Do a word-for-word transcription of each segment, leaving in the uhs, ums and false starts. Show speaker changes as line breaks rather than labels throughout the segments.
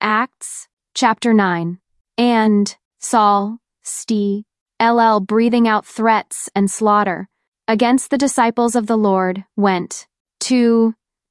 Acts, chapter nine. And Saul, st. L. breathing out threats and slaughter against the disciples of the Lord, went to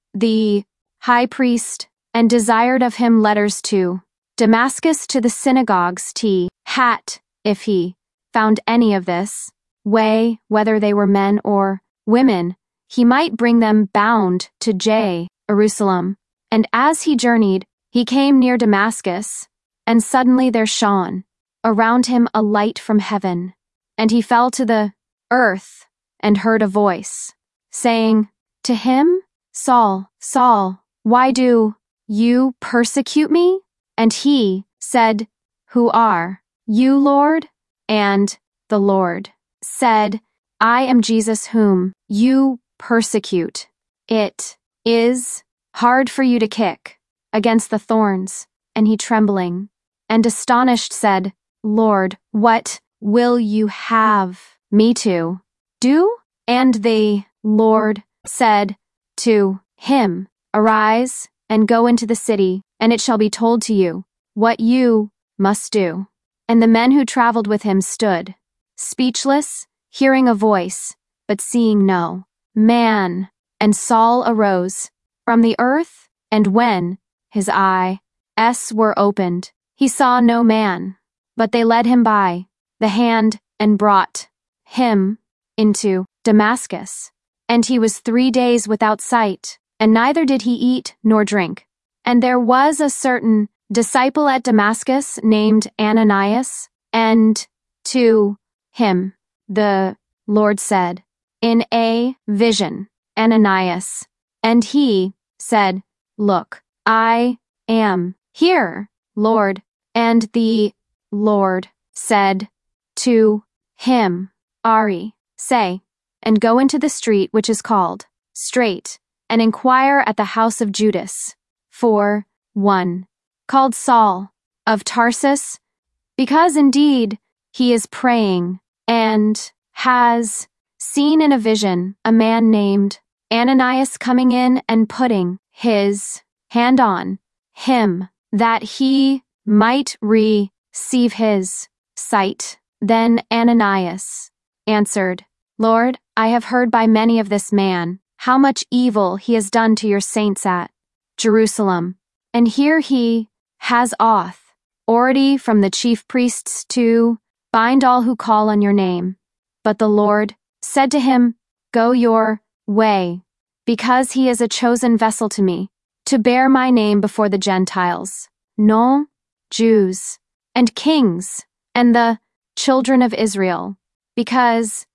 the high priest and desired of him letters to Damascus to the synagogues t hat, if he found any of this way, whether they were men or women, he might bring them bound to J. Jerusalem. And as he journeyed, he came near Damascus, and suddenly there shone around him a light from heaven. And he fell to the earth, and heard a voice, saying to him, Saul, Saul, why do you persecute me? And he said, Who are you, Lord? And the Lord said, I am Jesus whom you persecute. It is hard for you to kick against the thorns. And he, trembling and astonished, said, Lord, what will you have me to do? And the Lord said to him, Arise and go into the city, and it shall be told to you what you must do. And the men who traveled with him stood, speechless, hearing a voice, but seeing no man. And Saul arose from the earth, and when his eyes were opened, he saw no man, but they led him by the hand and brought him into Damascus. And he was three days without sight, and neither did he eat nor drink. And there was a certain disciple at Damascus named Ananias, and to him the Lord said in a vision, Ananias. And he said, Look, I am here, Lord. And the Lord said to him, Ari, say, and go into the street which is called Straight, and inquire at the house of Judas for one called Saul of Tarsus, because indeed he is praying, and has seen in a vision a man named Ananias coming in and putting his hand on him, that he might receive his sight. Then Ananias answered, Lord, I have heard by many of this man how much evil he has done to your saints at Jerusalem. And here he has authority from the chief priests to bind all who call on your name. But the Lord said to him, Go your way, because he is a chosen vessel to me, to bear my name before the Gentiles, no Jews, and kings, and the children of Israel, because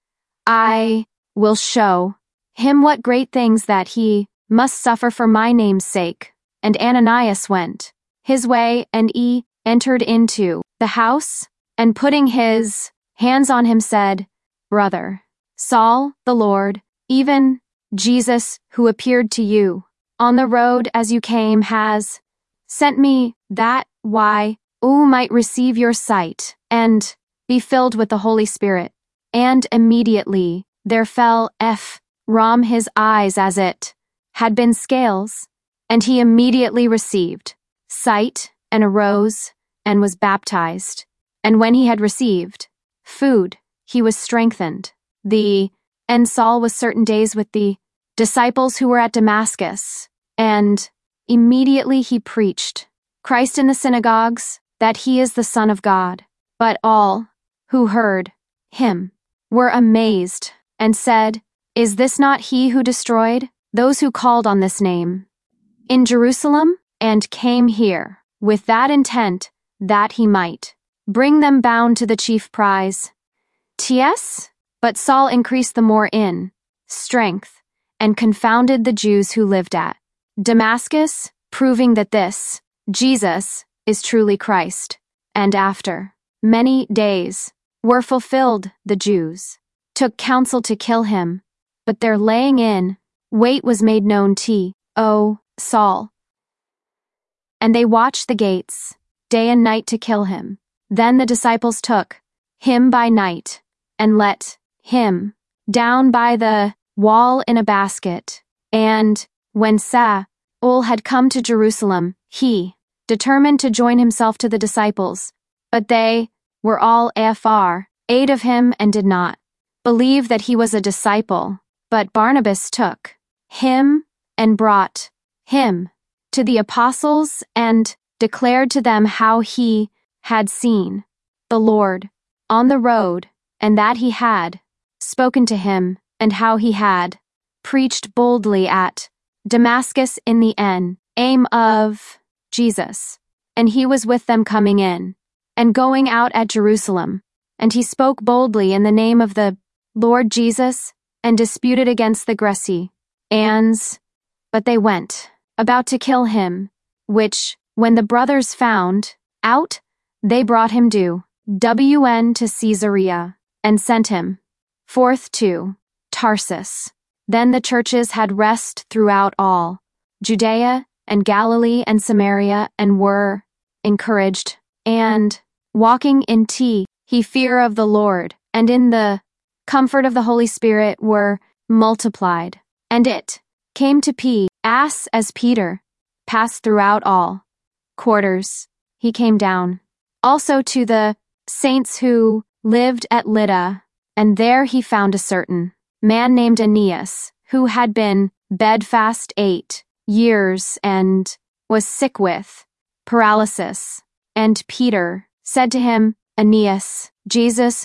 I will show him what great things that he must suffer for my name's sake. And Ananias went his way, and he entered into the house, and putting his hands on him said, Brother Saul, the Lord, even Jesus, who appeared to you on the road as you came, has sent me, that why you might receive your sight, and be filled with the Holy Spirit. And immediately there fell from his eyes as it had been scales, and he immediately received sight, and arose, and was baptized. And when he had received food, he was strengthened. The and Saul was certain days with the disciples who were at Damascus, and immediately he preached Christ in the synagogues, that he is the Son of God. But all who heard him were amazed, and said, Is this not he who destroyed those who called on this name in Jerusalem, and came here with that intent, that he might bring them bound to the chief prize? T S But Saul increased the more in strength, and confounded the Jews who lived at Damascus, proving that this Jesus is truly Christ. And after many days were fulfilled, the Jews took counsel to kill him, but their laying in wait was made known to O Saul. And they watched the gates day and night to kill him. Then the disciples took him by night, and let him down by the wall in a basket. And when Saul had come to Jerusalem, he determined to join himself to the disciples, but they were all afar, aid of him and did not believe that he was a disciple. But Barnabas took him and brought him to the apostles and declared to them how he had seen the Lord on the road, and that he had spoken to him, and how he had preached boldly at Damascus in the name of Jesus. And he was with them coming in and going out at Jerusalem. And he spoke boldly in the name of the Lord Jesus, and disputed against the Grecians. But they went about to kill him, which, when the brothers found out, they brought him due wn to Caesarea, and sent him forth to Tarsus. Then the churches had rest throughout all Judea and Galilee and Samaria, and were encouraged, and walking in t he fear of the Lord, and in the comfort of the Holy Spirit were multiplied. And it came to pass as Peter passed throughout all quarters, he came down also to the saints who lived at Lydda, and there he found a certain man named Aeneas, who had been bedfast eight years and was sick with paralysis. And Peter said to him, Aeneas, Jesus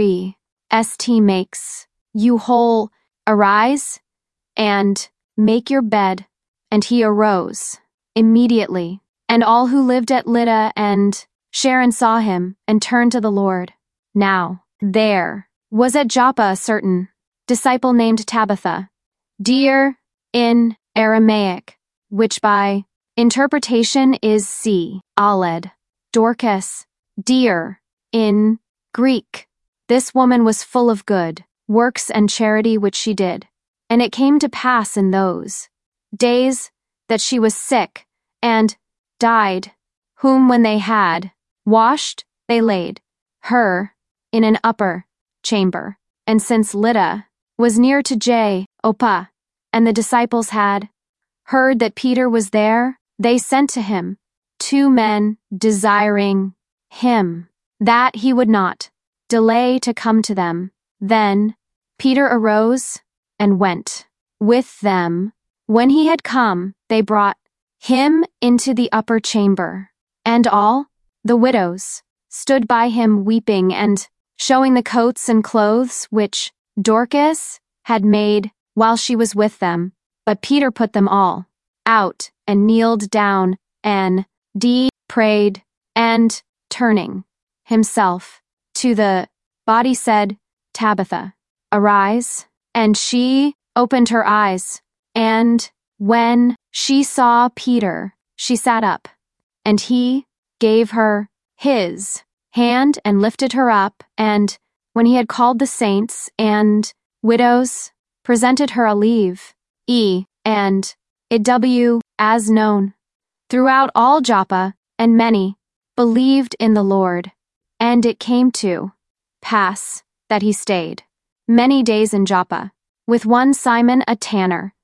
Christ makes you whole. Arise and make your bed. And he arose immediately. And all who lived at Lydda and Sharon saw him, and turned to the Lord. Now there was at Joppa a certain disciple named Tabitha, dear in Aramaic, which by interpretation is C. Aled, Dorcas, dear in Greek. This woman was full of good works and charity which she did. And it came to pass in those days that she was sick, and died, whom when they had washed, they laid her in an upper chamber. And since Lydda was near to Joppa, and the disciples had heard that Peter was there, they sent to him two men, desiring him that he would not delay to come to them. Then Peter arose and went with them. When he had come, they brought him into the upper chamber, and all the widows stood by him weeping and showing the coats and clothes which Dorcas had made while she was with them. But Peter put them all out, and kneeled down, and de prayed, and turning himself to the body said, Tabitha, arise. And she opened her eyes, and when she saw Peter, she sat up. And he gave her his hand and lifted her up, and when he had called the saints and widows, presented her a leave, e, and it w, as known throughout all Joppa, and many believed in the Lord. And it came to pass that he stayed many days in Joppa, with one Simon a tanner,